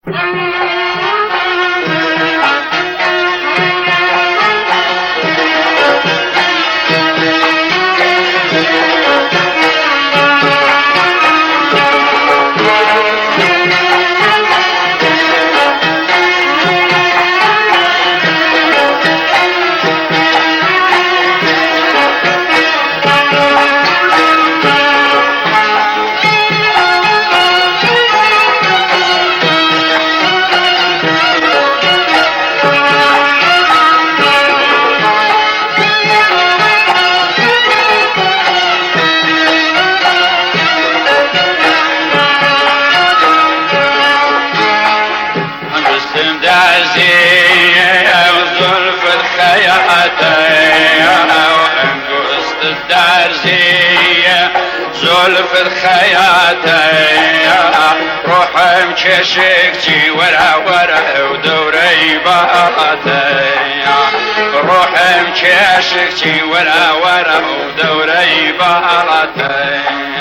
زلف الخياتي روحم كشكتي ورا ورا ودوري باتي روحم كشكتي ورا ورا ودوري باتي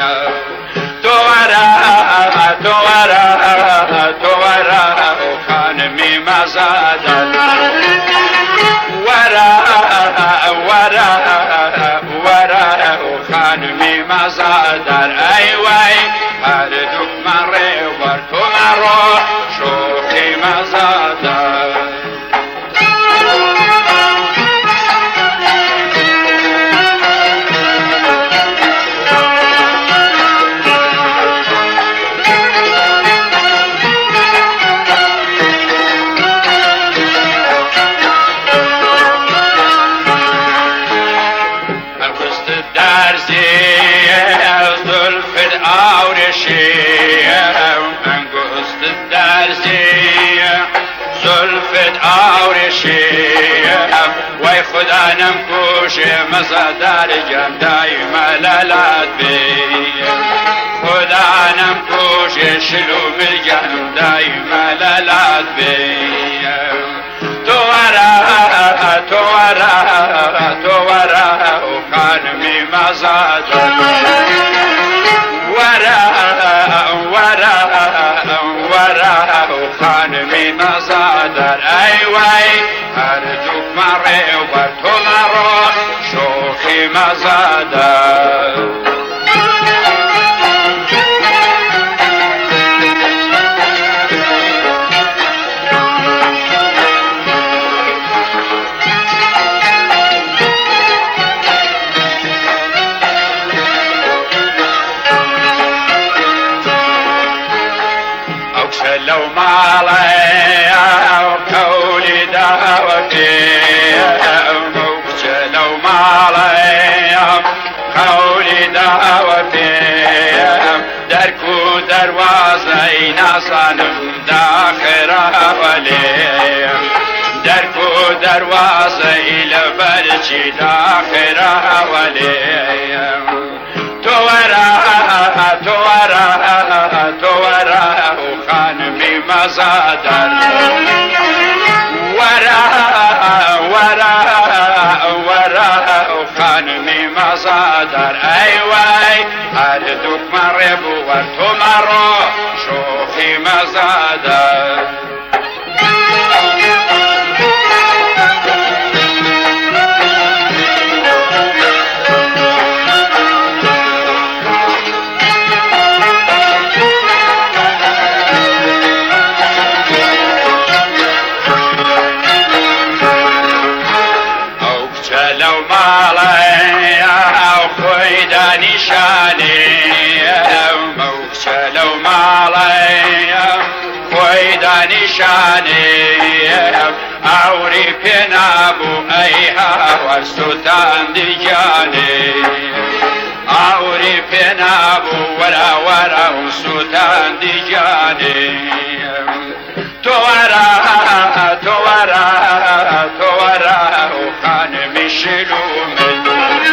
دورا دورا دورا وخانمي ما زادت ورا ورا ورا وخانمي ما زادر ايواي هردوك مري ورتو مرو شوخي ما زادر انقصت الدارزية زلفت اورشية وي خدا نمكوش مصدر جم دايما لالات بي خدا نمكوش شلو بالجم دايما لالات بي تورا تورا تورا وخانمي مزادر ورا وخانمي ما زادر ايواي هردوك مري ورتو مرو شوخي ما زادر لو ما علي قولي دعوتي لو ما علي قولي دعوتي دركو دروازي ناسانم داخرة ولي دركو دروازي لبرشي داخرة ولي تورا تورا تورا وخانمي ما زادر ورا ورا ورا وخانمي ما زادر ايواي هردوك مريب ورتو مرو شوخي ما زادر لو ما علي خويدا نشاني موكسة لو ما علي خويدا نشاني اوري بنابو ايها والسلطان دجاني اوري بنابو ورا ورا والسلطان دجاني تورا تورا تورا وخانمي شلومي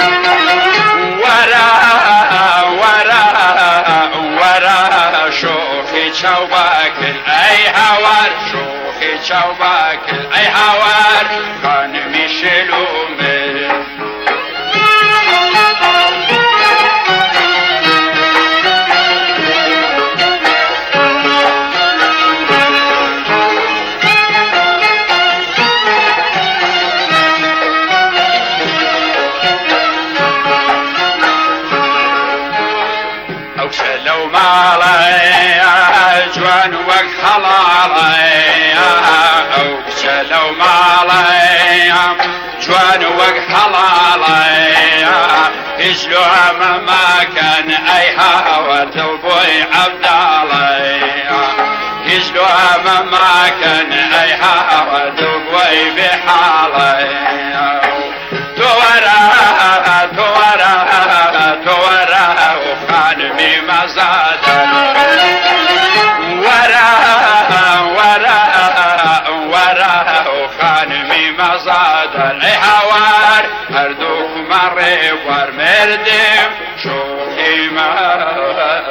ورا ورا ورا شوخي شوباكل اي هوار شوخي شوباكل اي هوار خانمي شلومي مالي جوان وخلالي او كسلو مالي جوان وخلالي يجلو ما كان اي هوا توبوي عبدالي يجلو ما كان اي هوا توبوي بحالي تورا وخانمي مزادا ورا وخانمي مزادا اي هوار هردوك مري ورمردم شوقي ما